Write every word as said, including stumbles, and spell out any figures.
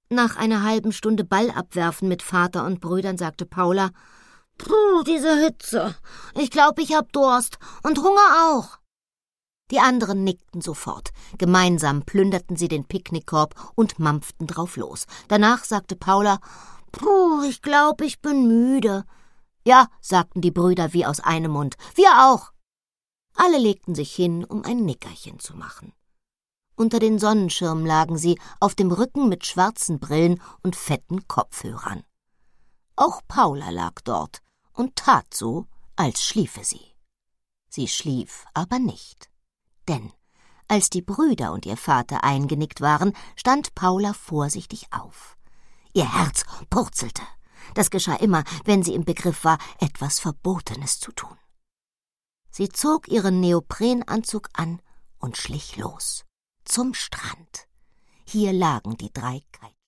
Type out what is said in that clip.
Nach einer halben Stunde Ball abwerfen mit Vater und Brüdern sagte Paula: »Puh, diese Hitze. Ich glaube, ich hab Durst und Hunger auch.« Die anderen nickten sofort. Gemeinsam plünderten sie den Picknickkorb und mampften drauf los. Danach sagte Paula: »Puh, ich glaube, ich bin müde.« »Ja«, sagten die Brüder wie aus einem Mund, »wir auch.« Alle legten sich hin, um ein Nickerchen zu machen. Unter den Sonnenschirmen lagen sie, auf dem Rücken mit schwarzen Brillen und fetten Kopfhörern. Auch Paula lag dort und tat so, als schliefe sie. Sie schlief aber nicht. Denn als die Brüder und ihr Vater eingenickt waren, stand Paula vorsichtig auf. Ihr Herz purzelte. Das geschah immer, wenn sie im Begriff war, etwas Verbotenes zu tun. Sie zog ihren Neoprenanzug an und schlich los. Zum Strand. Hier lagen die drei Kite.